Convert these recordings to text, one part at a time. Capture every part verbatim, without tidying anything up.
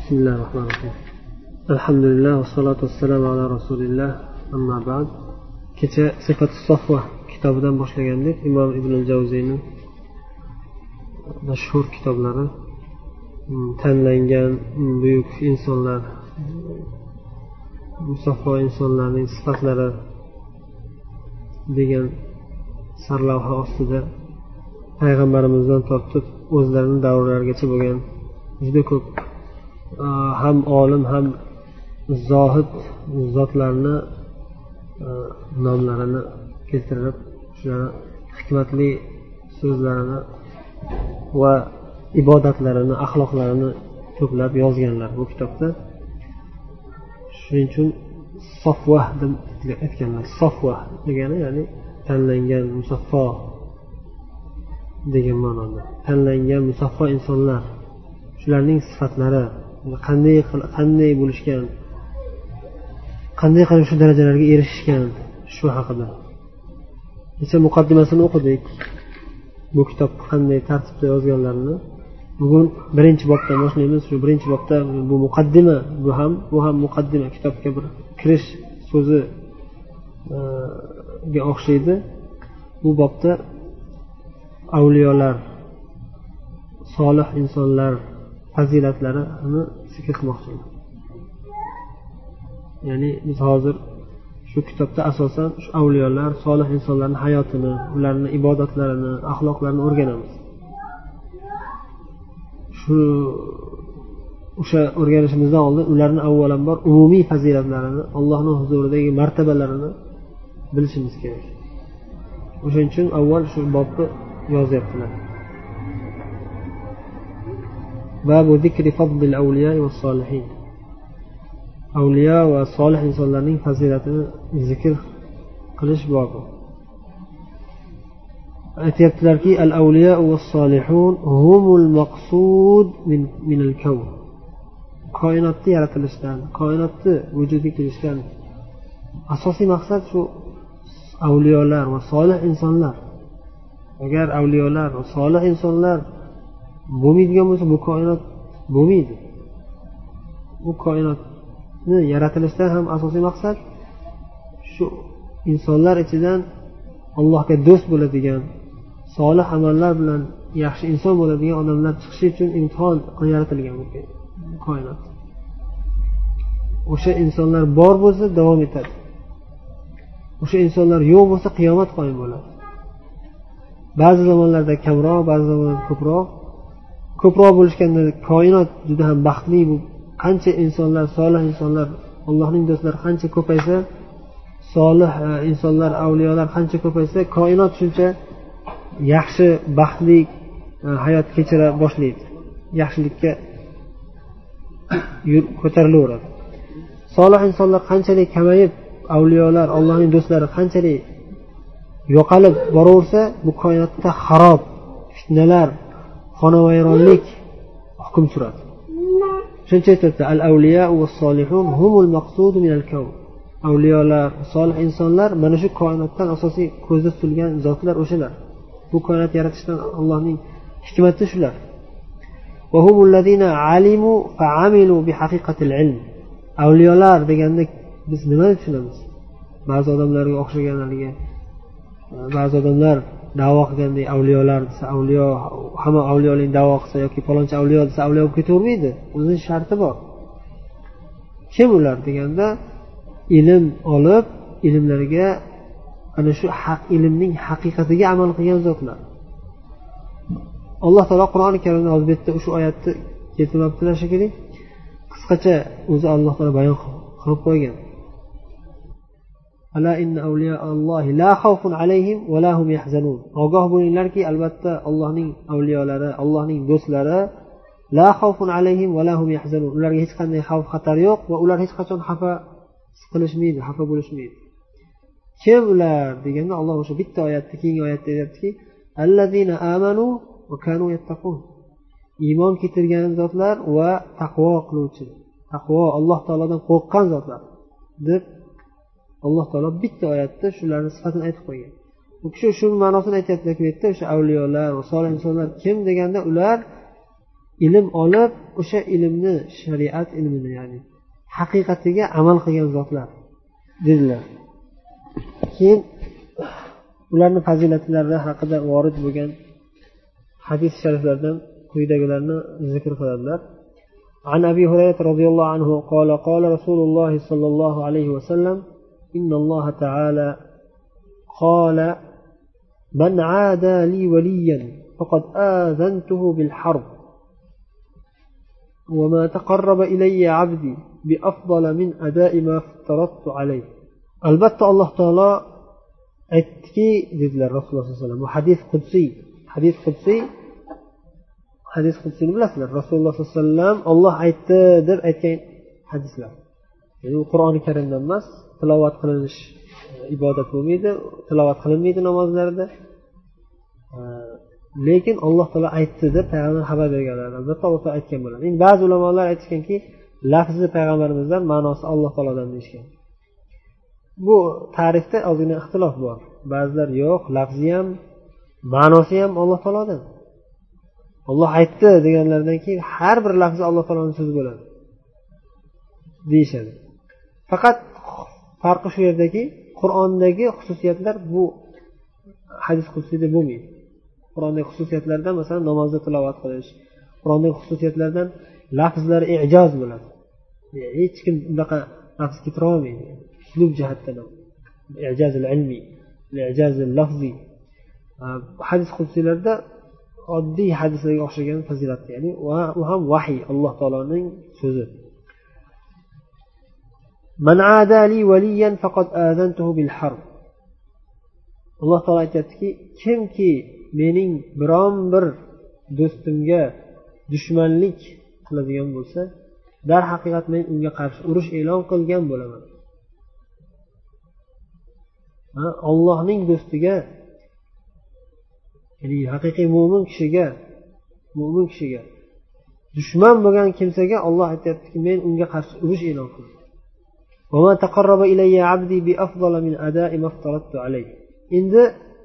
بسم الله الرحمن الرحيم الحمد لله والصلاة والسلام على رسول الله أما بعد kecha sifat sofva kitobidan boshlagandik. Imom Ibn al-Javziyni mashhur kitoblari, tanlangan buyuk insonlar, musaffo insonlarning sifatlari degan sarlavha ostida payg'ambarimizdan tortib o'zlarining davrlarigacha bo'lgan juda ko'p ham olim ham zohid zotlarni nomlarini keltirib, shularni hikmatli so'zlarini va ibodatlarini, axloqlarini to'plab yozganlar bu kitobda. Shuning uchun sofva deb aytganlar. Sofva degani ya'ni tanlangan, musaffo degan ma'noda. Tanlangan musaffo insonlar, shularning sifatlari qanday qanday bo'lishgan, qanday qilib shu darajalarga erishishgan, shu haqida. Kecha muqaddimasini o'qidik. Bu kitob qanday tartibda yozganlarini. Bugun birinchi bobdan boshlaymiz. Shu birinchi bobda bu muqaddima, bu ham bu ham muqaddima, kitobga bir kirish so'zi ga o'xshaydi. Bu bobda avliyolar, solih insonlar fazilatlarini zikr qilmoqchiman. Ya'ni biz hozir shu kitobda asosan shu avliyolar, solih insonlarning hayotini, ularning ibodatlarini, axloqlarini o'rganamiz. Shu o'sha o'rganishimizdan oldin ularning avvalambor umumiy fazilatlarini, Allohning huzuridagi martabalarini bilishimiz kerak. O'shuning uchun avval shu bobni yozyaptilar. Babu zikri fadlil awliya va solihin. Avliyo va solih insonlarning fazilatini zikr qilish bobi. Aytayaptilarki, al-awliya va solihun humul maqsud min min al-kawn. Koinotni yaratilishdan, koinotni vujudga kelishdan asosiy maqsad shu avliyolar va solih insonlar. Agar avliyolar va solih insonlar bo'lmaydigan bo'lsa, bu koinot bo'lmaydi. Bu koinotni yaratilishdan ham asosiy maqsad shu insonlar ichidan Allohga do'st bo'ladigan, solih amallar bilan yaxshi inson bo'ladigan odamlar chiqishi uchun imtihon qilib yaratilgan bu koinot. O'sha insonlar bor bo'lsa davom etadi. O'sha insonlar yo'q bo'lsa qiyomat qoyim bo'ladi. Ba'zi zamonlarda kamroq, ba'zi zamonlarda ko'proq. Ko'proq bo'lishganda koinot juda ham baxtli. Bu qancha insonlar, solih insonlar, Allohning do'stlari qancha ko'paysa, solih insonlar, avliyolar qancha ko'paysa, koinot shuncha yaxshi, baxtli hayot kechira boshlaydi. Yaxshilikka ko'tarilaveradi. Solih insonlar qanchalik kamayib, avliyolar, Allohning do'stlari qanchalik yo'qolib boraversa, bu koinotda xarob, fitnalar, xonavayronlik hukm suradi. Shuncha aytadi, al-awliya va solihun humul maqsud min al-kawn. Avliyolar, solih insonlar mana shu koinotdan asosiy ko'zda tutilgan zotlar o'shalar. Bu koinot yaratishdan Allohning hikmati shular. Va humul ladina alimu fa amilu bi haqiqatil ilm. Avliyolar deganda biz nimani tushunamiz? Ba'zi odamlarga o'xshaganlarga, ba'zi odamlar da'vo qilgandek avliyolar desa, avliyo hamma avliyolik da'vo qilsa yoki falonchi avliyo desa, avliyo bo'lib ketavermaydi. O'zining sharti bor. Kim ular deganda, ilm olib, ilmlariga ana shu haq ilmning haqiqatiga amal qilgan zotlar. Alloh taolo Qur'oni Karimda hozir bitta shu oyatni keltiribdilar shekilli. Qisqacha o'zi Alloh taolo bayon qilib qo'ygan. Ala inna awliya Allohi la xawfun alayhim va la hum yahzanun. Ogoh bo'linglarki, albatta Allohning avliyolari, Allohning do'stlari la xawfun alayhim va la hum yahzanun. Ularga hech qanday xavf xatar yo'q va ular hech qachon xafa qilishmaydi, xafa bo'lishmaydi. Kim ular deganda Alloh o'sha bitta oyatda, keyingi oyatda aytadiki, allazina amanu va kanu yattaqun. Iymon keltirgan zotlar va taqvo qiluvchi. Taqvo Alloh taolodan qo'rqqan zotlar deb Alloh taolo bitta oyatda shularning sifatini aytib qo'ygan. Bu kishi shu ma'nosini aytayapti-ki, bitta o'sha avliyolar va solih insonlar kim deganda ular ilm olib o'sha ilmni shariat ilmini ya'ni haqiqatiga amal qilgan zotlar dedilar. Keyin ularning fazilatlari haqida vorid bo'lgan hadis shariflardan quyidagilarni zikr qiladilar. عن أبي هريرة رضي الله عنه قال قال رسول الله صلى الله عليه وسلم إن الله تعالى قال من عادى لي وليا فقد آذنته بالحرب وما تقرب إلي عبدي بأفضل من أداء ما افترضت عليه. البته الله تعالى aytdiki dedilar Rasululloh sollallohu alayhi vasallam. Bu hadis qudsiy. Hadis qudsiy. Hadis qudsiyni bilasizlar. Rasululloh sollallohu alayhi vasallam Alloh aytdi deb aytgan hadislar. Ya'ni u Qur'oni Karimdan emas, tilovat qilinish ibodat bo'lmaydi, tilovat qilinmaydi namozlarda. Lekin Alloh taolo aytdi deb payg'ambar xabar berganlar. Albatta Alloh taolo aytgan bo'ladi. Endi ba'zi ulamolar aytishganki, lafzi payg'ambarimizdan, ma'nosi Alloh taolodan deyishgan. Bu ta'rifda ozgina ixtilof bor. Ba'zilar yo'q, lafzi ham, ma'nosi ham Alloh taolodan. Alloh aytdi deganlardan keyin har bir lafzi Alloh taoloning so'zi bo'ladi deyishadi. Faqat farqi shu yerdaki, Qur'ondagi xususiyatlar bu hadis xususiyatida bo'lmaydi. Qur'ondagi xususiyatlardan masalan namozda tilovat qilish, Qur'ondagi xususiyatlardan lafzlar i'joz bo'ladi. Hech kim unaqa lafz keltira olmaydi. Uslub jihatdan ham i'joz al-ilmi, i'joz al-lafzi. Hadis xususiyatlarda oddiy hadislarga o'xshagan fazilat, ya'ni u ham vahiy, Alloh taoloning so'zi. Man adali waliyan faqad azantuhu bil harb. Alloh taolo aytadiki, kimki mening biron bir do'stimga dushmanlik qiladigan bo'lsa, dar haqiqat men unga qarshi urush e'lon qilgan bo'laman. Ha, Allohning do'stiga, ya'ni haqiqiy mu'min kishiga, mu'min kishiga dushman bo'lgan kimsaga Alloh aytayaptiki, men unga qarshi urush e'lon qildim. Va ma taqarraba ilayya 'abdi bi afdala min ada'i ma aftaradtu alayhi. Endi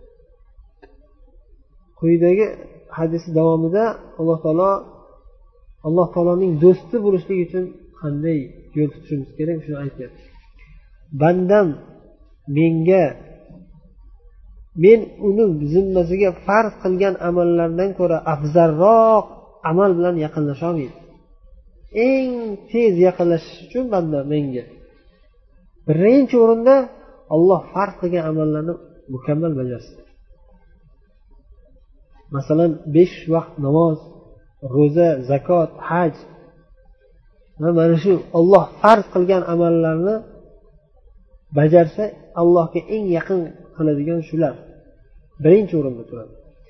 quyidagi hadis davomida Alloh taolo Alloh taoloning do'sti bo'lishlik uchun qanday yo'l tutishimiz kerak shuni aytyapti. Bandam menga men uni zimmasiga farz qilgan amallardan ko'ra afzalroq amal bilan yaqinlasha olmaydi. Eng tez yaqinlashish uchun banda menga birinchi o'rinda Alloh farz qilgan amallarni mukammal bajarsin. Masalan, besh vaqt namoz, ro'za, zakot, haj. Mana shu Alloh farz qilgan amallarni bajarsa, Allohga eng yaqin qiladigan shular birinchi o'rinda turadi.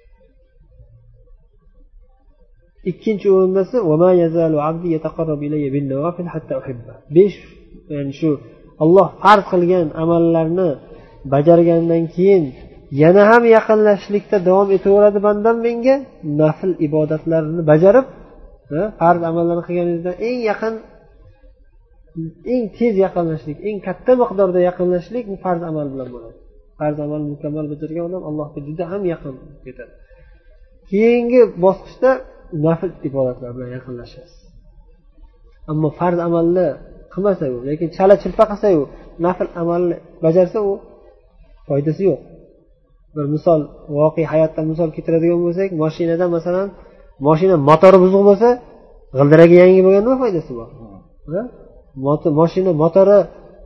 Ikkinchi o'rinda esa va ma yazalu 'abdi yataqarrabu ilayya bin nawafil hatta uhibba. besh ya'ni shu Alloh farz qilgan amallarni bajargandan keyin yana ham yaqinlashishlikda davom etaveradi bandam menga, nafl ibodatlarini bajarib, farz amallarni qilganingizdan eng yaqin, eng tez yaqinlashishlik, eng katta miqdorda yaqinlashishlik bu farz amal bilan bo'ladi. Farz amal mukammal bajargan odam Allohga juda ham yaqin ketadi. Keyingi bosqichda nafl ibodatlar bilan yaqinlashasiz. Ammo farz amalni qilmasa u, lekin chala chilpa qilsa u, nafl amalni bajarsa u foydasi yo'q. Bir misol, voqea hayotdan misol keltiradigan bo'lsak, mashinada masalan, mashina motori buzuq bo'lsa, g'ildiragi yangi bo'lgan nima foydasi bor? Ha? Mashina motori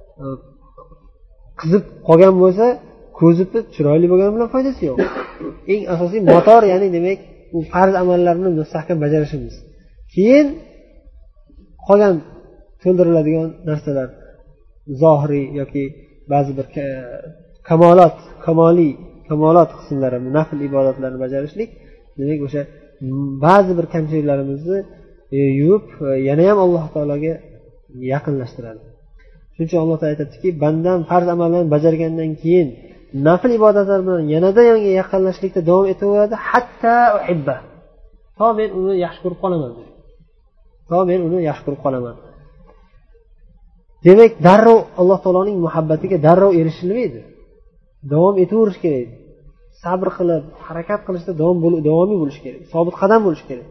qizib qolgan bo'lsa, ko'zi chiroyli bo'lgani bilan foydasi yo'q. Eng asosiy motor, ya'ni demak, u farz amallarni mustahkam bajarishimiz. Keyin qolgan to'ldiriladigan narsalar, zohiriy yoki ba'zi bir kamolot, kamoliy kamolot qismlari, nafl ibodatlarni bajarishlik, demak o'sha ba'zi bir kamchiliklarimizni yuvib, yana ham Alloh taologa yaqinlashtiradi. Shuning uchun Alloh taolo aytadiki, bandam farz amallarni bajargandan keyin nafl ibodatlar bilan yanada yangi yaqinlashishlikda davom etaveradi, hatta uhibba. To men uni yaxshi ko'rib qolaman. To men uni yaxshi ko'rib qolaman. Demak, darrov Alloh taoloning muhabbatiga darrov erishilmaydi. Davom etaverish kerak. Sabr qilib, harakat qilishda davom bo'lish, davomiy bo'lish kerak. Sobit qadam bo'lish kerak.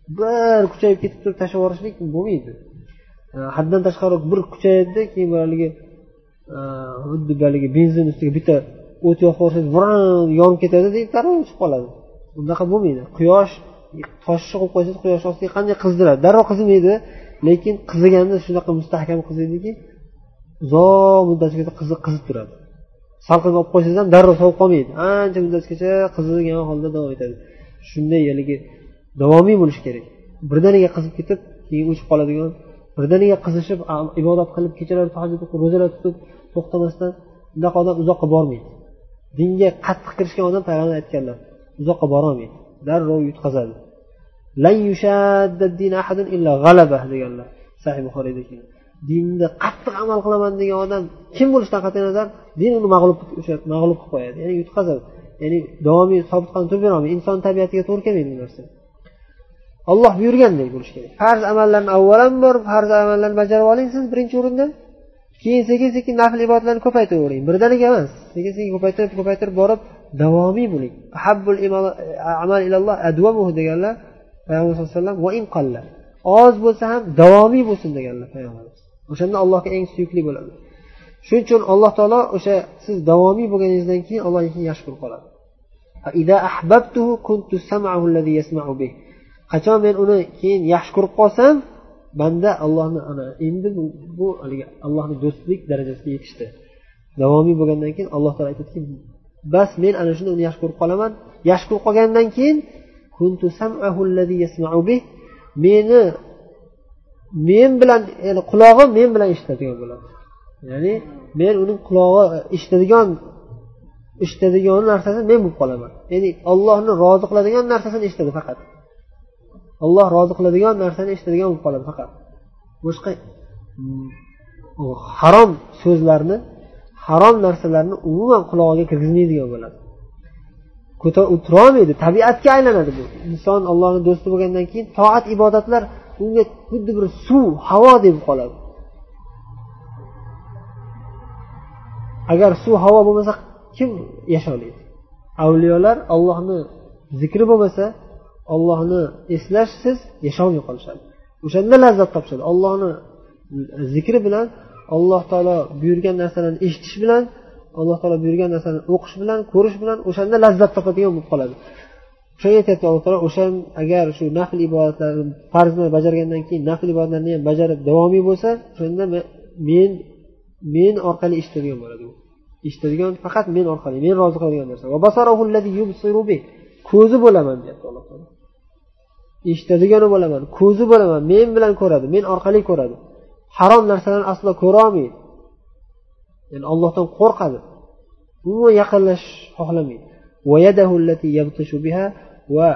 bir kuchayib ketib turib tashlab yuborishlik bo'lmaydi. Haddan tashqari bir kuchayadi, keyin haligi xuddi haligi benzin ustiga bitta o't yoqib qo'ysangiz vuran yonib ketadi deb darrov chiqib qoladi. Bundaqa bo'lmaydi. Quyosh toshni qo'yib qo'ysangiz quyosh ostiga qanday qizdiradi? Darrov qizimaydi, lekin qiziganda shunaqa mustahkam qiziydiki, uzoq muddatgacha qizib qizib turadi. Salqin olib qo'ysangiz ham darrov sovib qolmaydi. Ancha muddatgacha qizigan holda davom etadi. Shunday yaligi davomiy bo'lish kerak. Birdaniga qizib ketib, keyin o'chib qoladigan, birdaniga qizishib, ibodat qilib, kechalar tahajjud o'qib, ro'zalar tutib, to'xtamasdan bunaqa odam uzoqqa bormaydi. Dinga qattiq kirishgan odam payg'ambar aytganlar, uzoqqa bora olmaydi. Darrov yutqazadi. La yushaddad-din ahadun illa g'alaba deganlar. Sahih Buxoriyda kelgan. Dinda qattiq amal qilaman degan odam kim bo'lishidan qat'iy nazar, din uni mag'lub o'sha mag'lub qilib qo'yadi. Ya'ni yutqazadi. Ya'ni davomiy sobit qilib turib berolmaydi. Inson tabiatiga to'g'ri kelmaydi bu narsa. Alloh buyurgandek bo'lish kerak. Farz amallarni avvalan borib, farz amallarni bajarib oling siz birinchi o'rinda. Keyin sekin-sekin nafl ibodatlarni ko'paytiravering. Birdaniga emas, sekin-sekin ko'paytirib, ko'paytirib borib davomiy bo'ling. Habbul amal ilalloh adwamuhu deganlar Payg'ambar sollallohu alayhi vasallam va in qalla. Oz bo'lsa ham davomiy bo'lsin deganlar payg'ambarimiz. O'shanda Allohga eng suyukli bo'ladi. Shuning uchun Alloh taolo o'sha siz davomiy bo'lganingizdan keyin Allohga keyin yaxshi ko'rib qoladi. Fa idza ahbabtuhu kuntu sam'ahu alladhi yasma'u bih. Qachon men uni keyin yaxshi ko'rib qolsam, banda Allohni ana endi bu, bu haliga Allohning do'stlik darajasiga yetishdi. Davomiy bo'lgandan keyin Alloh taolo aytadiki, bas men ana shuni uni yaxshi ko'rib qolaman. Yaxshi ko'rib qolgandan keyin kuntu sam'ahu alladhi yasma'u bih. Meni men bilan, ya'ni qulog'im men bilan eshitadigan bo'ladi. Ya'ni men uning qulog'i eshitadigan eshitadigan narsasini men bo'lib qolaman. Ya'ni Allohni rozi qiladigan narsasini eshitadi faqat. Alloh rozi qiladigan narsani eshitadigan bo'lib qoladi faqat. Boshqa harom so'zlarni, harom narsalarni umuman qulog'iga kirgizmaydigan bo'ladi. Ko'tarib o'tirolmaydi, tabiatga aylanadi bu. Inson Allohning do'sti bo'lgandan keyin toat ibodatlar unga xuddi bir suv, havo deb qoladi. Agar suv, havo bo'lmasa kim yasholmaydi? Avliyolar Allohni zikri bo'lmasa, Allohni eslashsiz yasholmay qolishadi. O'shanda lazzat topishadi. Allohni zikri bilan, Alloh taolo buyurgan narsalarni eshitish bilan, Alloh taolo buyurgan narsalarni o'qish bilan, ko'rish bilan o'shanda lazzat topadigan bo'lib qoladi. O'sha aytayapti Alloh taolo, o'shan agar shu nafl ibodatlarni farzni bajargandan keyin nafl ibodatlarni ham bajarib davomiy bo'lsa, o'shanda men men orqali eshitadigan bo'ladi u. Eshitadigan faqat men orqali, men rozi qiladigan narsa. Va basarahu allazi yubsiru bih. Ko'zi bo'laman deyapti Alloh taolo. Eshitadigani bo'laman, ko'zi bo'laman, men bilan ko'radi, men orqali ko'radi. Harom narsalarni aslo ko'ra olmaydi. Ya'ni Allohdan qo'rqadi. Umuman yaqinlash xohlamaydi. Va yadahu allati yabtashu biha va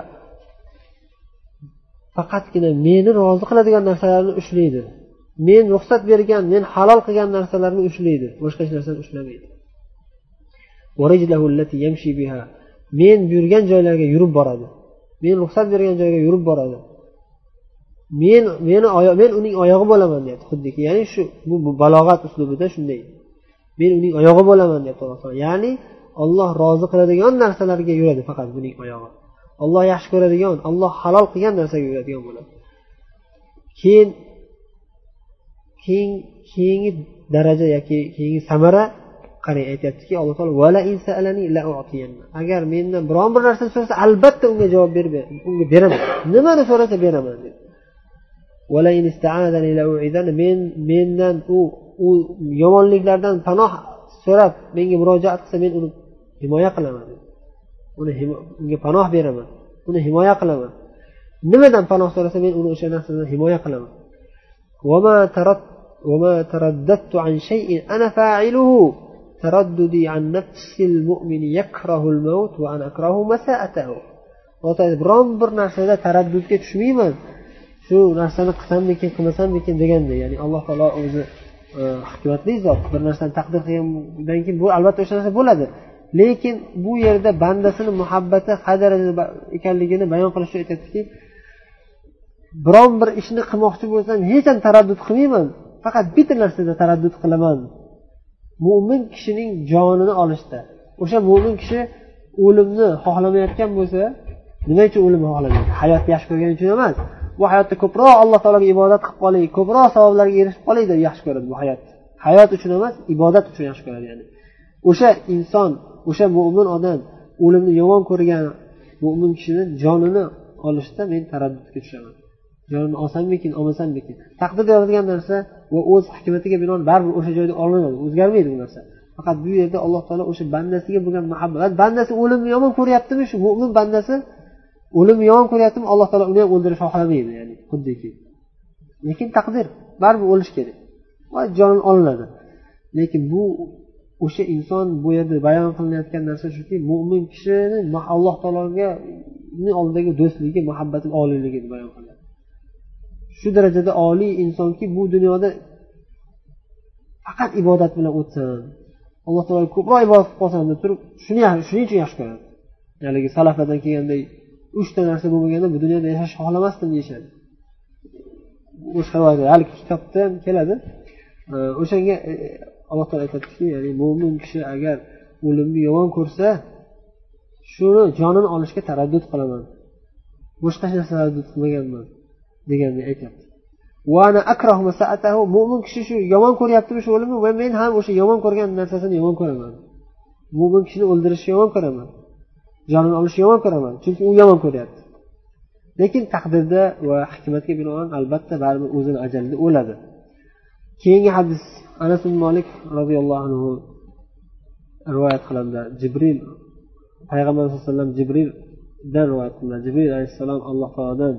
faqatgina meni rozi qiladigan narsalarni ushlaydi. Men ruxsat bergan, men halol qilgan narsalarni ushlaydi, boshqa hech narsani ushlamaydi. Va rijlahu allati yamshi biha. Men buyurgan joylarga yurib boradi. Men ruxsat bergan joyga yurib boradi. Men meni oyoq men uning oyog'i bo'laman deyapti xuddiki. Ya'ni shu bu, bu balog'at uslubida shunday. Men uning oyog'i bo'laman deyapti Alloh taolo. Ya'ni Alloh rozi qiladigan narsalarga yuradi faqat buning oyog'i. Alloh yaxshi ko'radigan, Alloh halol qilgan narsaga yuradigan bo'ladi. Keyin keyin keyingi daraja yoki keyingi samara qarang aytayaptiki, Alloh taolo wala insalani la u'tiyanna. Agar mendan biron bir narsa so'rasa, albatta unga javob berib unga beraman. Nimani so'rasa beraman dedi. Wala in ista'adani la u'idana. Men mendan u u yomonliklardan panoh so'rab menga murojaat qilsa, men uni himoya qilaman dedi. Uni unga panoh beraman. Uni himoya qilaman. Nimadan panoh so'rasa, men uni o'sha narsadan himoya qilaman. Wa ma tarat wa ma taraddadtu an shay'in ana fa'iluhu taraddudi an nafsil mu'min yakrahu al-maut wa ana akrahu masa'atahu. O'taydi biron bir narsada taraddudga tushmayman. Shu narsani qilsammikin, qilmasammikin deganda, ya'ni Alloh taolo o'zi hikmatli zot. Bir narsani taqdir qilgandan keyin bu albatta o'sha narsa bo'ladi. Lekin bu yerda bandasini muhabbati qay darajada ekanligini bayon qilishda aytadiki, biron bir ishni qilmoqchi bo'lsam, hech ham taraddud qilmayman. Faqat bitta narsada taraddud qilaman. Mu'min kishining jonini olishda. O'sha mu'min kishi o'limni xohlamayotgan bo'lsa, nima uchun o'limni xohlamaydi? Hayotni yaxshi ko'rgani uchun emas. bu hayotda ko'proq Alloh taologa ibodat qilib qolay, ko'proq savoblarga erishib qolay deb yaxshi ko'radi bu hayot. Hayot uchun emas, ibodat uchun yaxshi ko'radi ya'ni. O'sha inson, o'sha mu'min odam o'limni yomon ko'rgan mu'min kishining jonini olishda men taraddudga tushaman. Jonini olsammikin, olmasammikin. Taqdirda yozilgan narsa va o'z hikmatiga binoan baribir o'sha joyda olinadi, o'zgarmaydi bu narsa. Faqat bu yerda Alloh taolo o'sha bandasiga bo'lgan muhabbat, bandasi o'limni yomon ko'ryaptimi, shu mu'min bandasi o'limni yomon ko'ryaptimi, Alloh taolo uni ham o'ldirishni xohlamaydi, ya'ni xuddiki. Lekin taqdir, baribir o'lish kerak. Va jonini olinadi. Lekin bu o'sha inson bu yerda bayon qilinayotgan narsa shuki, mu'min kishining Alloh taologa oldidagi do'stligi, muhabbati oliyligini bayon qiladi. Shu darajada oliy insonki, bu dunyoda faqat ibodat bilan o'tsam, Alloh taolo ko'proq ibodat qilib qolsam deb turib, shuni shuning uchun yaxshi ko'radi. Ya'ni salaflardan kelganday uchta narsa bo'lmaganda bu dunyoda yashashni xohlamasdim deyishadi. Boshqa rivoyatlar hali kitobda ham keladi. O'shanga Alloh taolo aytadiki, ya'ni mu'min kishi agar o'limni yomon ko'rsa, shuni jonini olishga taraddud qilaman. Boshqa narsa taraddud qilmaganman deganini aytadi. Va ana akrahu masa'atahu, mu'min kishi shu yomon ko'ryaptimi shu o'limni, va men ham o'sha yomon ko'rgan narsasini yomon ko'raman. Mu'min kishini o'ldirishni yomon ko'raman. Jonini olishni yomon ko'raman, chunki u yomon ko'ryapti. Lekin taqdirda va hikmatga binoan albatta baribir o'zini ajalida o'ladi. Keyingi hadis Anas ibn Malik radhiyallohu anhu rivoyat qiladilar. Jibril payg'ambar sollallohu alayhi vasallam Jibrildan rivoyat qildilar. Jibril alayhissalom Alloh taolodan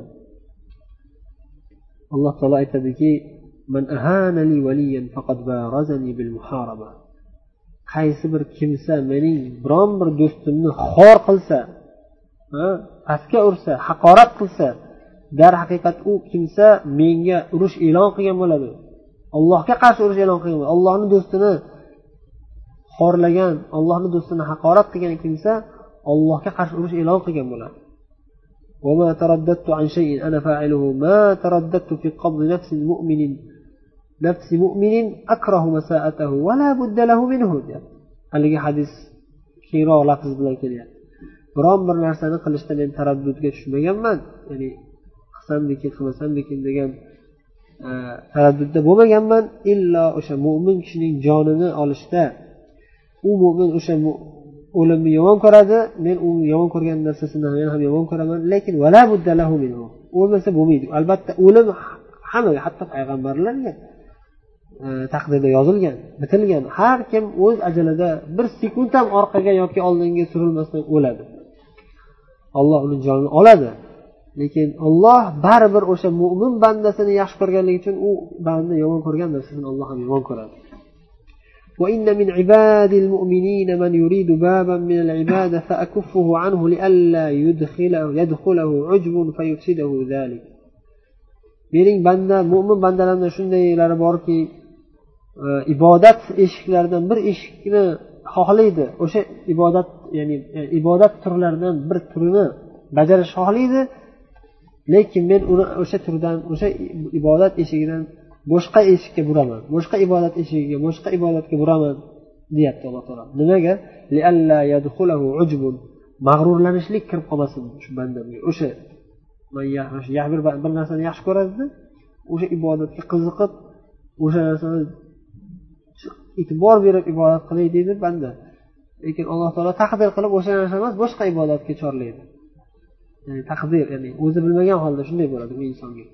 Alloh taolo aytadiki, "Man ahana li waliyan faqad barazani bil muharaba." Qaysi bir kimsa mening biron bir do'stimni xor qilsa, ha, pastga ursa, haqorat qilsa, dar haqiqat u kimsa menga urush e'lon qilgan bo'ladi. Allohga qarshi urush e'lon qilgan bo'ladi. Allohning do'stini xorlagan, Allohning do'stini haqorat qilgan kimsa Allohga qarshi urush e'lon qilgan bo'ladi. وما ترددت عن شيء أنا فاعله ما ترددت في قبض نفس مؤمن نفس مؤمن أكره مساءته ولا بد له منه. haligi hadis keyinroq lafz bilan kelyapti. Biron bir narsani qilishda men taraddudga tushmaganman, ya'ni qilsammikin, qilmasammikin degan taraddudda bo'lmaganman, illo o'sha mu'min kishining jonini olishda u mu'min o'sha o'limni yomon ko'radi, men u yomon ko'rgan narsasini men ham yomon ko'raman, lekin wala budda lahu minhu, o'lmasa bo'lmaydi. Albatta o'lim hammaga, hatto payg'ambarlarga taqdirda yozilgan, bitilgan. Har kim o'z ajalida bir sekund ham orqaga yoki oldinga surilmasdan o'ladi. Alloh uning jonini oladi. Lekin Alloh baribir o'sha mu'min bandasini yaxshi ko'rganligi uchun u banda yomon ko'rgan narsasini Alloh ham yomon ko'radi. وإن من عباد المؤمنين من يريد بابا من العبادة فأكفه عنه لئلا يدخله يدخله عجب فيفسده ذلك. Mening banda, mu'min bandalardan shundaylari borki, ibodat eshiklaridan bir eshikni xohlaydi. O'sha ibodat, ya'ni ibodat turlaridan bir turini bajarish xohlaydi, lekin men uni o'sha turdan, o'sha ibodat eshigidan boshqa eshikka buraman, boshqa ibodat eshigiga, boshqa ibodatga buraman deyapti Alloh taolo. Nimaga? Li'alla yadkhulahu ujbun, mag'rurlanishlik kirib qolmasin shu bandamga. O'sha men yaxshi bir bir narsani yaxshi ko'radi, o'sha ibodatga qiziqib, o'sha narsani e'tibor berib ibodat qilay deydi banda. Lekin Alloh taolo taqdir qilib o'sha narsa emas, boshqa ibodatga chorlaydi. Ya'ni taqdir, ya'ni o'zi bilmagan holda shunday bo'ladi bu insonga.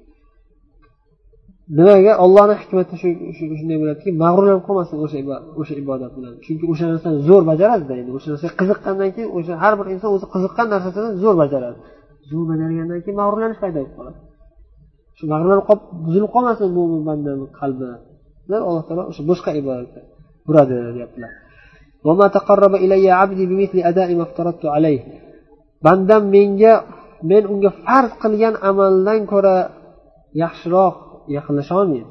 Nimaga? Allohning hikmati shu shunday bo'ladiki, mag'rurlanib qolmasin o'sha o'sha ibodat bilan. Chunki o'sha narsani zo'r bajaradi, endi o'sha narsaga qiziqqandan keyin o'sha har bir inson o'zi qiziqqan narsasini zo'r bajaradi. Zo'r bajargandan keyin mag'rurlanish paydo bo'lib qoladi. Shu mag'rurlanib qolib, buzilib qolmasin mu'min bandaning qalbi. Ular Alloh taolo o'sha boshqa ibodatga buradi deyaptilar. Va ma taqarraba ilayya 'abdi bimithli ada'i ma aftaradtu alayhi. Bandam menga men unga farz qilgan amaldan ko'ra yaxshiroq yaqinlasha olmaydi.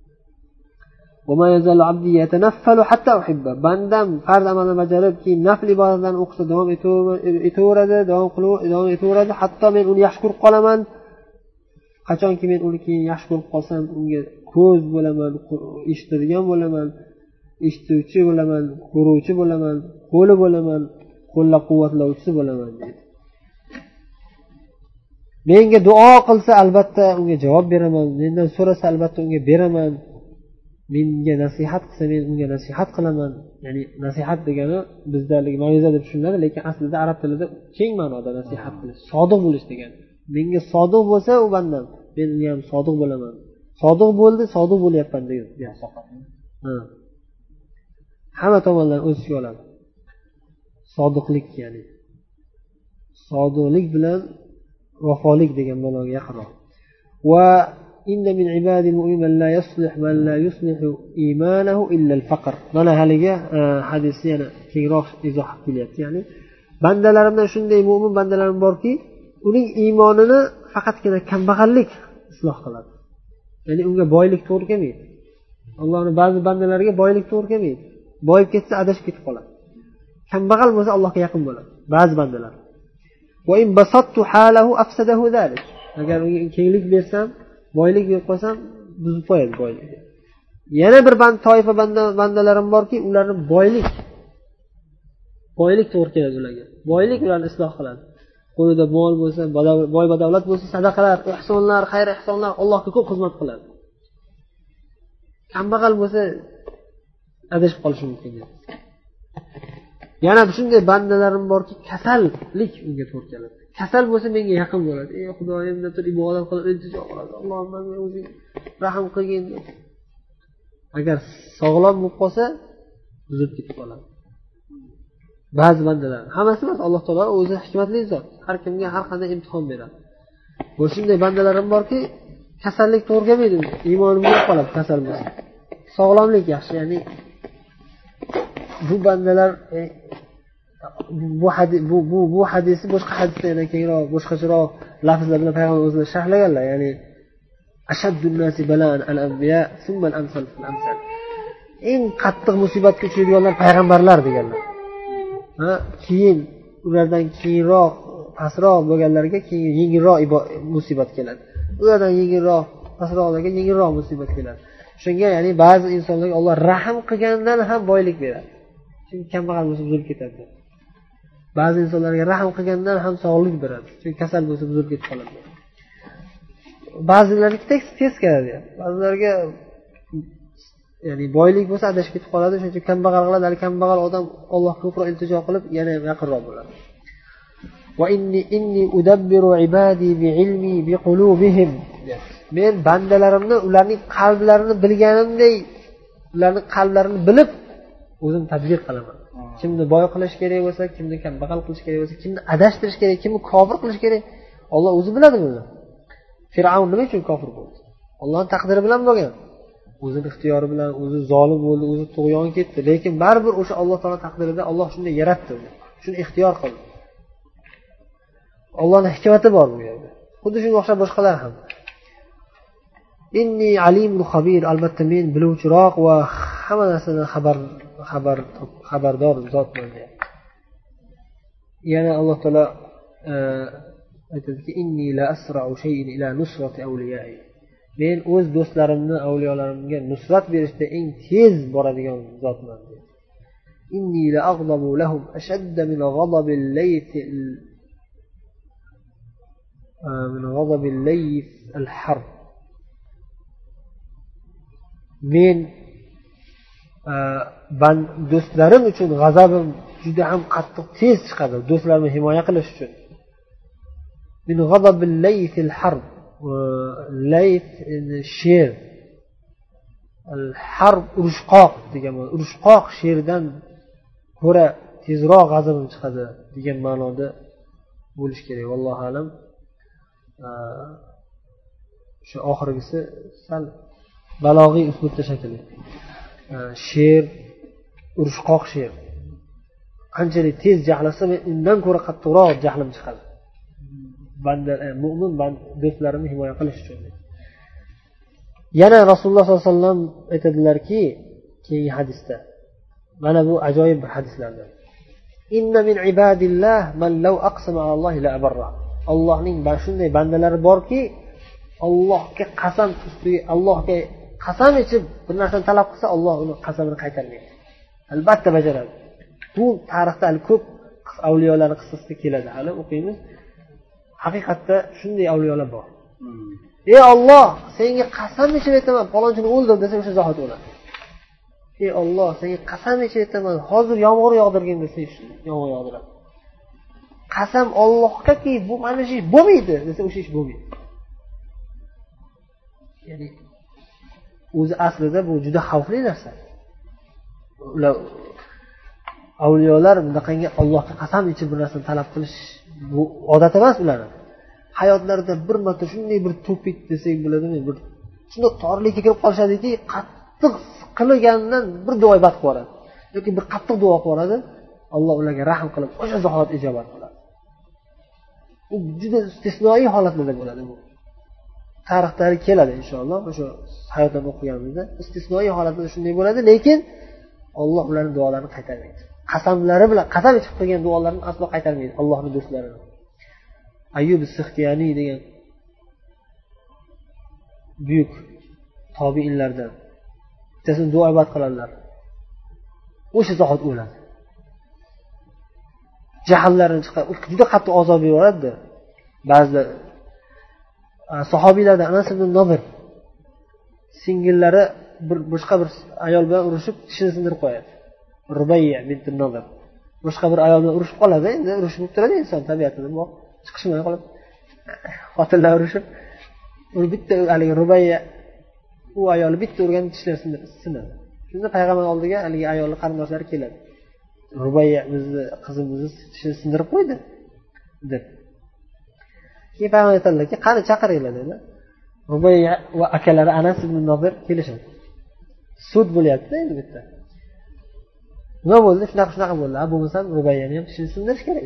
Va ma yazalu 'abdi yatanaffalu hatta uhibba. Bandam farz amalni bajarib, keyin nafl ibodatlarni o'qisa davom etaveradi, davom qilib davom etaveradi, hatto men uni yaxshi ko'rib qolaman. Qachonki men uni keyin yaxshi ko'rib qolsam, unga ko'z bo'laman, eshitadigan bo'laman, eshituvchi bo'laman, ko'ruvchi bo'laman, qo'li bo'laman, qo'llab-quvvatlovchisi bo'laman deydi. menga duo qilsa albatta unga javob beraman, mendan so'rasa albatta unga beraman, menga nasihat qilsa men unga nasihat qilaman. Ya'ni nasihat degani bizdagi ma'noda deb tushuniladi, lekin aslida arab tilida keng ma'noda nasihat qilish, sodiq bo'lish degani. Menga sodiq bo'lsa u bandam, men unga ham sodiq bo'laman. Sodiq bo'ldi, sodiq bo'lyapman deydi. Ha. Hamma tomondan o'z ichiga oladi. Sodiqlik, ya'ni sodiqlik bilan vafolik degan ma'noga yaqinroq. Va inna min ibadil mu'min la yuslih man la yuslihu iymanahu illa al-faqr. Mana haliga hadisni yana kengroq izoh qilyapti. Ya'ni bandalarimdan shunday mu'min bandalarim borki, uning iymonini faqatgina kambag'allik isloh qiladi. Ya'ni unga boylik to'g'ri kelmaydi. Allohning ba'zi bandalariga boylik to'g'ri kelmaydi. Boyib ketsa adashib ketib qoladi. Kambag'al bo'lsa Allohga yaqin bo'ladi ba'zi bandalar. Va in basattu halahu afsadahu zalik. Agar unga kenglik bersam, boylik berib qo'ysam, buzib qo'yadi boylikni. Yana bir band toifa banda bandalarim borki, ularni boylik boylik to'g'ri keladi ularga. Boylik ularni isloh qiladi. Qo'lida mol bo'lsa, boy badavlat bo'lsa, sadaqalar, ihsonlar, xayr ihsonlar, Allohga ko'p xizmat qiladi. Kambag'al bo'lsa adashib qolishi mumkin. Yana shunday bandalarim borki, kasallik unga to'g'ri keladi. Kasal bo'lsa menga yaqin bo'ladi. Ey Xudoyim deb turib ibodat qilib iltijo qiladi. Allohim menga o'zing rahim qilgin. Agar sog'lom bo'lib qolsa, buzib ketib qoladi. Ba'zi bandalar, hammasi emas, Alloh taolo o'zi hikmatli zot. Har kimga har qanday imtihon beradi. Bu shunday bandalarim borki, kasallik to'g'ri kelmaydi. Iymonim yo'q qoladi kasal bo'lsa. Sog'lomlik yaxshi, ya'ni bu bandalar bu hadis bu bu bu hadisni boshqa hadisda yana kengroq, boshqacharoq lafzlar bilan payg'ambar o'zlari sharhlaganlar. Ya'ni ashaddun nasi balan al-anbiya thumma al-amsal fil-amsal. Eng qattiq musibatga uchraydiganlar payg'ambarlar deganlar. Ha, keyin ulardan keyinroq, pastroq bo'lganlarga keyin yengilroq musibat keladi. Ulardan yengilroq, pastroqlarga yengilroq musibat keladi. Shunga ya'ni ba'zi insonlarga Alloh rahim qilgandan ham boylik beradi. Chunki kambag'al bo'lsa buzilib ketadi. Ba'zi insonlarga rahim qilgandan ham sog'lik beradi. Chunki kasal bo'lsa buzilib ketib qoladi. Ba'zilarga tez keladi. Ba'zilarga ya'ni boylik bo'lsa adashib ketib qoladi. Shuning uchun kambag'al qiladi. Hali kambag'al odam Allohga ko'proq iltijo qilib yana yaqinroq bo'ladi. Va inni inni udabbiru ibadi bi ilmi bi qulubihim. Men bandalarimni ularning qalblarini bilganimday, ularning qalblarini bilib o'zim tadbir qilaman. Kimni boy qilish kerak bo'lsa, kimni kambag'al qilish kerak bo'lsa, kimni adashtirish kerak, kimni kofir qilish kerak, Alloh o'zi biladi buni. Fir'avn nima uchun kofir bo'ldi? Allohning taqdiri bilan bo'lgan. O'zining ixtiyori bilan o'zi zolim bo'ldi, o'zi tug'yon ketdi, lekin baribir o'sha Alloh taolo taqdirida Alloh shunday yaratdi uni. Shuni ixtiyor qildi. Allohning hikmati bor bu yerda. Xuddi shunga o'xshab boshqalar ham. Inni alimul xabir, albatta men biluvchiroq va hamma narsadan xabar xabar xabardor zotman deyapti. Yana Alloh taolo aytadiki, inni la asra'u shay'in ila nusrati awliya'i. Men o'z do'stlarimni, avliyolarimga nusrat berishda eng tez boradigan zotman deydi. Inni la aghdhabu lahum ashadda min ghadabil layth min ghadabil layth al-harb. Men ban do'stlarim uchun g'azabim juda ham qattiq tez chiqadi, do'stlarimni himoya qilish uchun. Min g'adabil layth al-harb. Layth sher. Al-harb urushqoq degan ma'no. Urushqoq sherdan ko'ra tezroq g'azabim chiqadi degan ma'noda bo'lish kerak. Vallohu alam. Shu oxirgisi sal balog'iy uslubda shakli. Sher, urushqoq sher. Qanchalik tez jahlasa, men undan ko'ra qattiqroq jahlim chiqadi. Banda mu'min band do'stlarini himoya qilish uchun. Yana Rasululloh sollallohu alayhi vasallam aytadilarki, keyingi hadisda. Mana bu ajoyib bir hadislardan. Inna min ibadillah man law aqsama ala Alloh la abarra. Allohning shunday bandalari borki, Allohga qasam ustiga Allohga qasam ichib bir narsani talab qilsa, Alloh uni qasamini qaytarmaydi. Albatta bajaradi. Bu tarixda hali ko'p avliyolarning qissasida keladi. Hali o'qiymiz. haqiqatda shunday avliyolar bor. ey Alloh, senga qasam ichib aytaman, falonchini o'ldir desa o'sha zahot o'ladi. ey Alloh, senga qasam ichib aytaman, hozir yomg'ir yog'dirgin desa yomg'ir yog'diradi. Qasam Allohgaki, bu mana shu ish bo'lmaydi desa o'sha ish bo'lmaydi. Ya'ni o'zi aslida bu juda xavfli narsa. Ular avliyolar bunaqangi Allohga qasam ichib bir narsani talab qilish bu odat emas ularning. Hayotlarida bir marta shunday bir tupik desak bo'ladimi, bir shunday torlikka kirib qolishadiki, qattiq siqilgandan bir duo ibodat qilib yuboradi yoki bir qattiq duo qilib yuboradi, Alloh ularga rahm qilib o'sha zahot ijobat qiladi. Bu juda istisnoiy holatlarda bo'ladi bu. Tarixda keladi inshaalloh, o'sha hayotdan o'qiganimizda istisnoiy holatlarda shunday bo'ladi, lekin Alloh ularning duolarini qaytarmaydi. Qasamlari bilan qasam ichib qilgan duolarini aslo qaytarmaydi Allohning do'stlari. Ayyub as-Sikhtiyani degan buyuk tobiinlardan bittasi duo ibodat qiladilar. O'sha zahot o'ladi. Jahlarini chiqarib, juda qattiq azob beradi. Ba'zi sahobiylardan Anas ibn Nadir singillari bir boshqa bir ayol bilan urushib tishini sindirib qo'yadi. Rubayya bint Nadir. Boshqa bir ayol bilan urushib qoladi, endi urushib turadi inson tabiatida bu. Chiqishmay qolib xotinlar urushib, uni bitta haligi Rubayya u ayol bitta urgan tishlari sinadi. Shunda payg'ambar oldiga haligi ayolning qarindoshlari keladi. Rubayya bizni qizimizni tishini sindirib qo'ydi deb. Keyin payg'ambar aytadilar-ki, qani chaqiringlar dedi. Rubayya va akalari Anas ibn Nadir kelishadi. Sud bo'lyapti endi bitta. Nima bo'ldi? Shunaqa shunaqa bo'ldi. Bo'lmasam Rubayyani ham tishini sindirish kerak.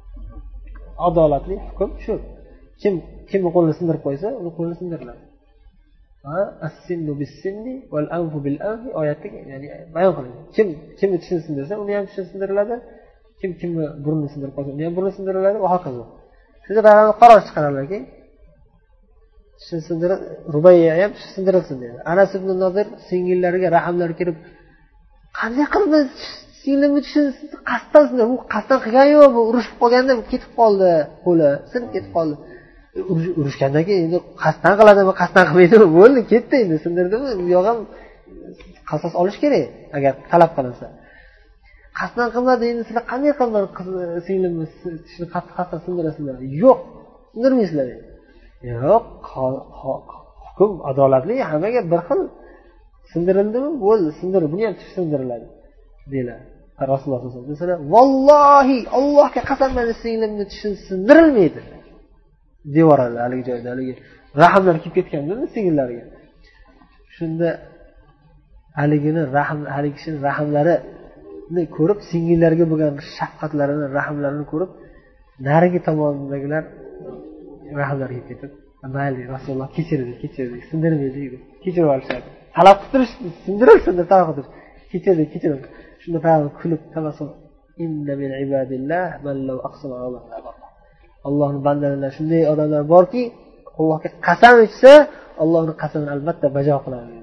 Adolatli hukm shu. Kim kimni qo'lini sindirib qo'ysa, uni qo'lini sindiriladi. Ha, as-sinnu bis-sinni wal anfu bil-anfi oyatda ya'ni bayon qilingan. Kim kimni tishini sindirsa, uni ham tishi sindiriladi. Kim kimni burnini sindirib qo'ysa, uni ham burni sindiriladi va hokazo. Shunda payg'ambar qaror chiqaradilar-ki, tishini sindirib, Rubayya ham tishi sindirilsin dedi. Anas ibn Nadir singillariga rahmlari kirib, qanday qilib singlimni tishini qasddan sindirib, u qasddan qilgan yo'q, bu urushib qolganda ketib qoldi, qo'li sinib ketib qoldi. Urushgandan keyin endi qasddan qiladimi, qasddan qilmaydimi? Bo'ldi, ketdi endi, sindirdimi? Bu yo'q ham qasos olish kerak agar talab qilinsa. Qasddan qilmadi, endi sizlar qanday qilib singlimni tishini qasddan sindirasizlar? Yo'q, sindirmaysizlar. Yo'q, hukm adolatli, hammaga bir xil. Sindirildimi? Bo'ldi, sindirib, buni ham tish sindiriladi. deylar. Rasululloh sollallohu alayhi vasallam vallohi Allohga qasam berib singlimni tishini sindirilmaydi devoradi haligi joyda, haligi rahmlar kelib ketganda singillariga. Shunda haligini rahm haligi kishining rahmlarini ko'rib, singillariga bo'lgan shafqatlarini, rahmlarini ko'rib, narigi tomondagilar rahmlariga ketib, mayli Rasululloh kechirdi, kechirdi, sindirmaydi dedi. Kechirib olishadi. Talab qilib sindirilsin deb talab qilib kechirdi, kechirdi. Shunda payg'ambar kulib tabassum inna min ibadillah man law aqsama ala Allah. Allohning bandalaridan shunday odamlar borki, Allohga qasam ichsa, Allohning qasamini albatta bajo qiladi.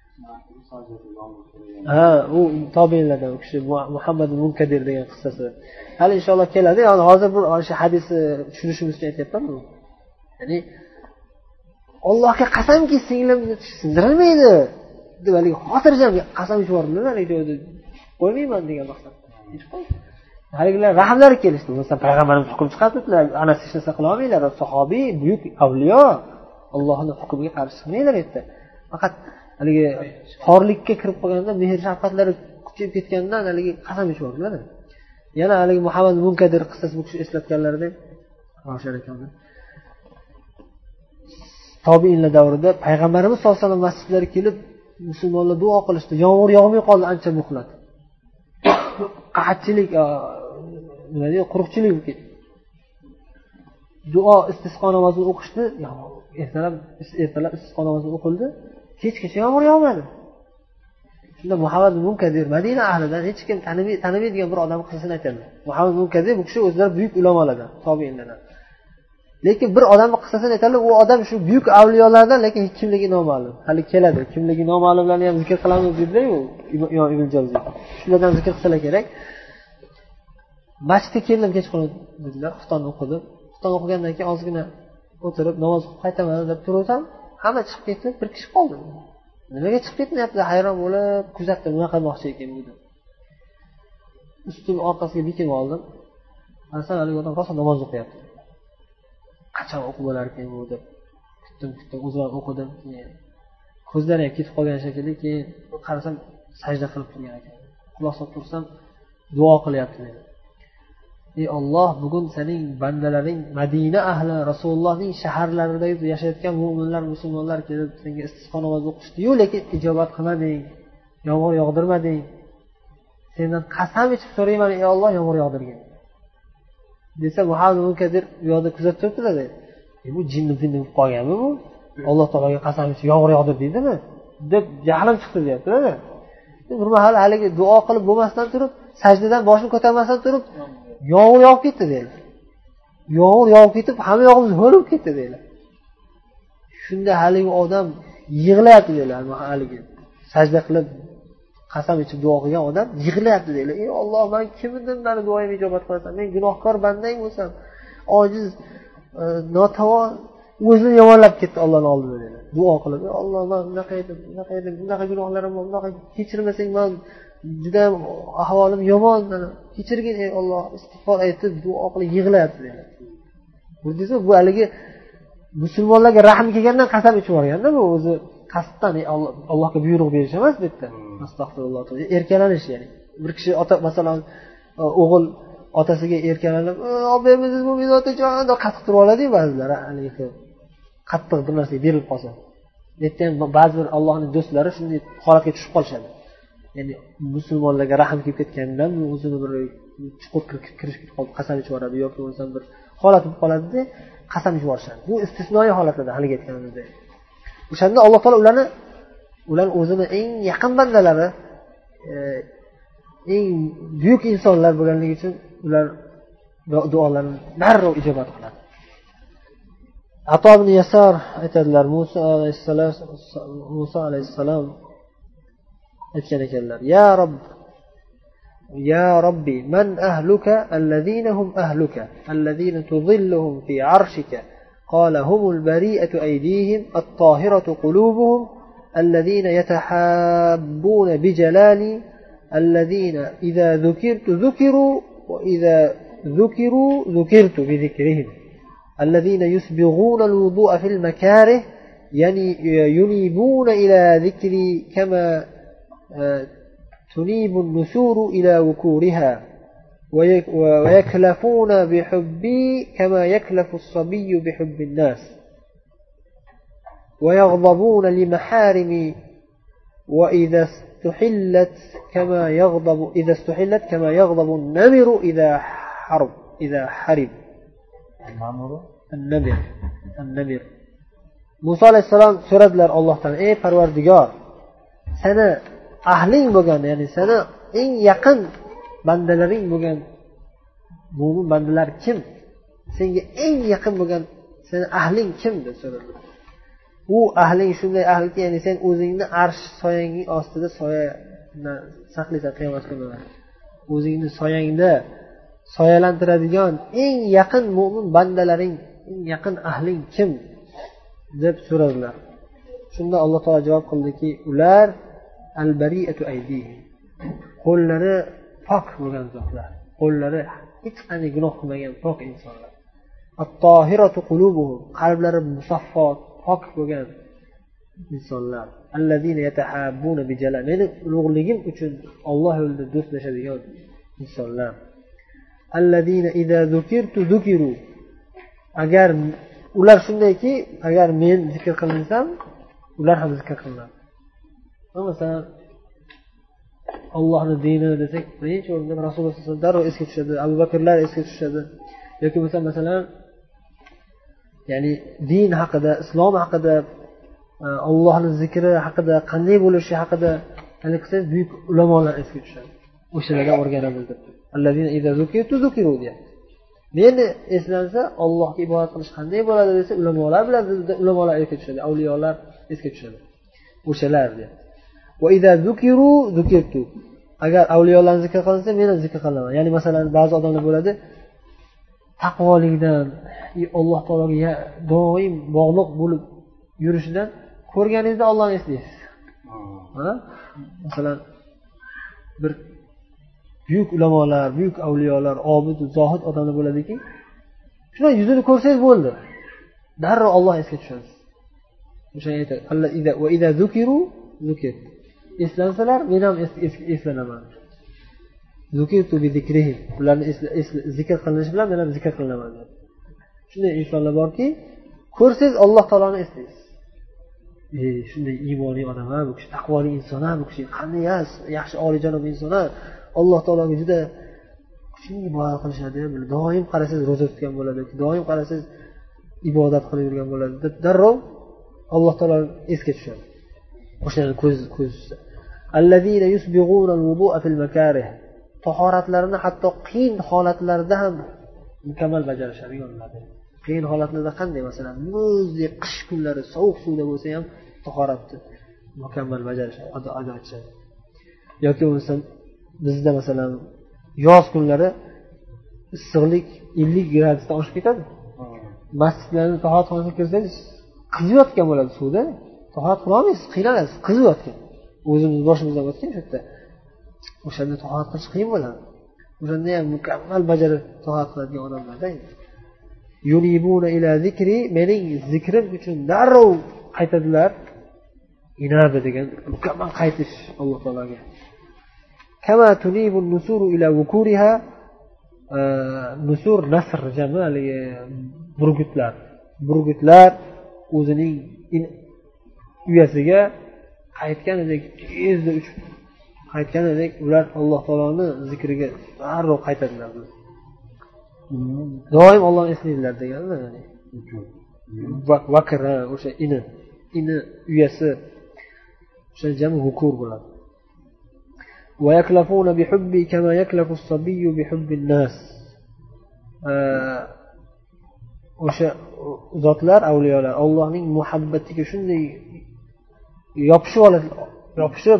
Ha, u tobiinlardan u kishi Muhammad Munkadir degan qissasi. Hali inshaalloh keladi. Yani hozir bu o'sha hadisni tushunishimiz uchun aytyapman. Ya'ni Allohga qasamki singlimni sindirilmaydi deb haligi xotirjam qasam ichib yubordilar, haligi joyda qo'ymayman degan maqsad. Haligilar rahmlari kelishdi. Masalan, payg'ambarimiz hukm chiqardilar, ana hech narsa qila olmaylar, sahobiy, buyuk avliyo Allohning hukmiga qarshi chiqmaylar edi. Faqat haligi xorlikka kirib qolganda mehr shafqatlari kuchayib ketgandan haligi qasam ichib yubordilar. Yana haligi Muhammad Munkadir qissasi bu kishi eslatganlarida Ravshan ekanlar. Tobiinlar davrida payg'ambarimiz sollallohu alayhi vasallam masjidlariga kelib musulmonlar duo qilishdi. Yomg'ir yog'may qoldi, ancha muhlat. Qahatchilik, nima deydi, quruqchilik bo'lib ketdi. Duo istisqo namozini o'qishdi, ertalab ertalab istisqo namozi o'qildi, kechgacha yomg'ir yog'madi. Shunda Muhammad Munkadir Madina ahlidan hech kim tanimaydigan bir odam qissasini aytadi. Muhammad Munkadir bu kishi o'zlari buyuk ulamolardan, tobiinlardan. Lekin bir odamning qissasini aytadi, u odam shu buyuk avliyolardan, lekin kimligi noma'lum. Hali keladi, kimligi noma'lumlarni ham zikr qilamiz dedilar-ku, Imom Ibn Jawziy. Shulardan zikr qilsa kerak. Masjidga keldim kechqurun dedilar, xufton o'qidim. xufton o'qigandan keyin ozgina o'tirib namoz o'qib qaytaman deb turaversam, hamma chiqib ketib, bir kishi qoldi. Nimaga chiqib ketmayapti? Hayron bo'lib kuzatdim, nima qilmoqchi ekan bu deb. Ustim orqasiga bekib oldim. Qarasam, hali odam rosa namoz o'qiyapti. Qachon o'qib bo'lar ekan bu deb kutdim, kutdim, o'zim ham o'qidim. Ko'zlari ham ketib qolgan shekilli, keyin qarasam sajda qilib turgan ekan. Quloq solib tursam, duo qilyapti dedi. Ey Alloh, bugun sening bandalaring Madina ahli, Rasulullohning shaharlarida yashayotgan mu'minlar, musulmonlar kelib senga istisqo namozi o'qishdi-yu, lekin ijobat qilmading, yomg'ir yog'dirmading. Sendan qasam ichib so'rayman, ey Alloh, yomg'ir yog'dirgin. Desa, Muhammad Munkadir u yoqda kuzatib turibdi dedi. E bu jinni jinni bo'lib qolganmi bu? Alloh taologa qasam ichib yomg'ir yog'dir deydimi? deb jahlim chiqdi deyapti-da. Bir mahal haligi duo qilib bo'lmasdan turib, sajdadan boshini ko'tarmasdan turib, yomg'ir yog'ib ketdi deydi. Yomg'ir yog'ib ketib, hamma yog'imiz ho'lib ketdi deydi. Shunda haligi odam yig'layapti deydilar, haligi sajda qilib qasam ichib duo qilgan odam yig'layapti deydilar. Ey Alloh, men kimdan meni duoyim ijobat qilasan? Men gunohkor bandang bo'lsam, ojiz, notavon, o'zini yomonlab ketdi Allohning oldida dedi. Duo qilib, ey Alloh, men bunaqa edim, bunaqa edim, bunaqa gunohlarim bor, bunaqa kechirmasang men juda ahvolim yomon, meni kechirgin ey Alloh, istig'for aytib duo qilib yig'layapti dedi. Ko'rdingizmi, bu haligi musulmonlarga rahm kelgandan qasam ichib olganda, bu o'zi qasddan Allohga buyruq berish emas bu yerda. Astag'firulloh. Erkalanish ya'ni. Bir kishi ota masalan o'g'il otasiga erkalanib, "Obamiz bu bizotajon" deb qattiq turib oladi-yu ba'zilar, haligi qattiq bir narsa berilib qolsa. Yerda ham ba'zi bir Allohning do'stlari shunday holatga tushib qolishadi. Ya'ni musulmonlarga rahm kelib ketgandan o'zini bir chuqur kirish qilib qasam ichib yuboradi yoki bo'lmasa bir holat bo'lib qoladi-da, qasam ichib yuborishadi. Bu istisnoiy holatlarda hali aytganimizda. O'shanda Alloh taolo ularni ular o'zini eng yaqin bandalari, eng buyuk insonlar bo'lganligi uchun ular duolarini darrov ijobat qiladi. Ato ibn Yasar aytadilar, Musa alayhissalom Musa alayhissalom aytgan ekanlar, "Ya Robb, ya Robbi, man ahluka alladhina hum ahluka, alladhina tudhilluhum fi 'arshika." قال هم البريئة أيديهم الطاهرة قلوبهم الذين يتحابون بجلالي الذين إذا ذكرت ذكروا وإذا ذكروا ذكرت بذكرهم الذين يسبغون الوضوء في المكاره ينيبون إلى ذكري كما تنيب النسور إلى وكورها ويكلفون بحبي كما يكلف الصبي بحب الناس ويغضبون لمحارمي وإذا استحلت كما يغضب إذا استحلت كما يغضب النمر إذا حرب إذا حرب النمر النمر Musa alayhissalom so'radilar Allohdan, ey Parvardigor, seni ahling bo'lgan, ya'ni seni eng yaqin bandalaring bo'lgan mo'min bandalar kim? Senga eng yaqin bo'lgan seni ahling kim deb so'radilar. U ahling shunday ahlki, ya'ni sen o'zingni arsh soyangning ostida soyani saqlaysan qiyomat kunida. O'zingni soyangda soyalantiradigan eng yaqin mo'min bandalaring, eng yaqin ahling kim deb so'radilar. Shunda Alloh taolo javob qildiki, ular al-bari'atu aydihim. Qo'llari pok bo'lgan zotlar, qo'llari hech qanday gunoh qilmagan pok insonlar. At-tahiratu qulubuhum, qalblari musaffo, pok bo'lgan insonlar. Allazina yatahabbuna bijala, meni ulug'ligim uchun Alloh yo'lida do'stlashadigan insonlar. Allazina idza zukirtu zukiru, agar ular shundayki, agar men zikr qilinsam, ular ham zikr qilinadi. Masalan, Allohning dini desak, birinchi o'rinda Rasululloh sollallohu alayhi vasallam darrov esga tushadi, Abu Bakrlar esga tushadi. Yoki bo'lsa masalan, ya'ni din haqida, islom haqida, Allohning zikri haqida, qanday bo'lishi haqida hali qilsangiz buyuk ulamolar esga tushadi. O'shalardan o'rganamiz deb. Allazina idza zukirtu zukiru deyapti. Meni eslansa, Allohga ibodat qilish qanday bo'ladi desa, ulamolar biladi, ulamolar esga tushadi, avliyolar esga tushadi. O'shalar deyapti. Va idza zukiru zukirtu. Agar avliyolarni zikr qilinsa, men ham zikr qilaman. Ya'ni masalan, ba'zi odamlar bo'ladi, taqvolikdan, Alloh taologa doim bog'liq bo'lib yurishidan ko'rganingizda Allohni eslaysiz. Ha? Masalan, bir buyuk ulamolar, buyuk avliyolar, obid, zohid odamlar bo'ladiki, shuna yuzini ko'rsangiz bo'ldi. Darrov Alloh esga tushadi. O'shani aytadi. Alla ida va ida zukiru zukir. Eslansalar, men ham eslanaman. Zukirtu bi zikrihim. Ularni zikr qilinishi bilan men ham zikr qilaman. Shunday insonlar borki, ko'rsangiz Alloh taoloni eslaysiz. E, shunday iymoniy odam, bu kishi taqvoli inson, bu kishi qanday yaxshi oliyjanob inson, Alloh taologa juda kuchli ibodat qilishadi, doim qarasangiz ro'za tutgan bo'ladi, doim qarasangiz ibodat qilib yurgan bo'ladi deb darrov Alloh taolo esga tushadi. O'shani ko'z ko'z allazina yusbighuna al-wudu'a fil makarih. Tahoratlarini hatto qiyin holatlarda ham mukammal bajarishadiganlar. Qiyin holatlarda qanday, masalan, muzdek qish kunlari sovuq suvda bo'lsa ham tahoratni mukammal bajarishadi, ado etishadi. Yoki bo'lmasa bizda masalan yoz kunlari issiqlik ellik gradusdan oshib ketadi. Masjidlarning tahoratxonasiga kirsangiz qiziyotgan bo'ladi suvda. Tahorat qila olmaysiz, qiynalasiz, qiziyotgan. O'zimiz boshimizdan o'tgan shu yerda. O'shanda tahorat qilish qiyin bo'ladi. O'shanda ham mukammal bajarib tahorat qiladigan odamlarda yunibuna ila zikri, mening zikrim uchun darrov qaytadilar. Inabi degan mukammal qaytish Alloh taolaga. Kama tunibu nusuru ila wukuriha, nusur nasr jamaliga burgutlar. Burgutlar o'zining uyasiga qaytganidek tezda uchib qaytganidek ular Alloh taoloni zikriga darrov qaytadilar. Doim Allohni eslaydilar deganlar, ya'ni. Vakr, o'sha ini, ini uyasi o'sha jami vukur bo'ladi. Va yaklafuna bihubbi kama yaklafu as-sabiyyu bihubbin nas. O'sha zotlar, avliyolar Allohning muhabbatiga shunday yopishib oladi, yopishib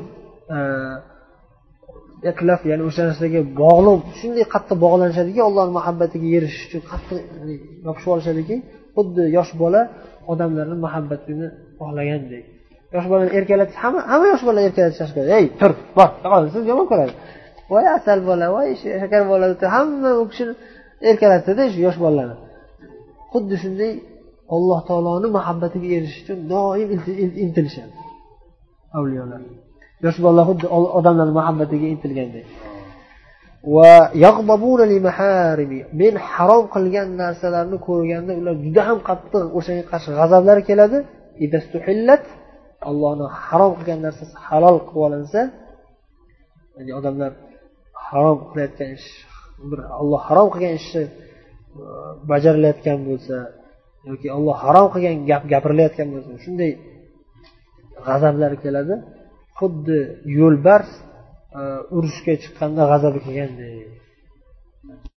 yaklaf, ya'ni o'sha narsaga bog'liq, shunday qattiq bog'lanishadiki, Allohning muhabbatiga erishish uchun qattiq yopishib olishadiki, xuddi yosh bola odamlarning muhabbatini bog'lagandek. Yosh bolani erkalatish, hamma hamma yosh bolalar erkalatish kerak. Ey, tur, bor, qol, siz yomon ko'radi. Voy asal bola, voy shakar bola deb hamma u kishini erkalatadi shu yosh bolalarni. Xuddi shunday Alloh taoloning muhabbatiga erishish uchun doim intilishadi avliyolar. Yosh bolalar xuddi odamlarning muhabbatiga intilgandek. Va yag'dabuna li maharimi. Men harom qilgan narsalarni ko'rganda ular juda ham qattiq o'shanga qarshi g'azablari keladi. Idastuhillat, Allohning harom qilgan narsasi halol qilib olinsa, ya'ni odamlar harom qilayotgan ish, bir Alloh harom qilgan ishni bajarilayotgan bo'lsa yoki Alloh harom qilgan gap gapirilayotgan bo'lsa, shunday g'azablari keladi. Xuddi yo'lbars urushga chiqqanda g'azabi kelgandek.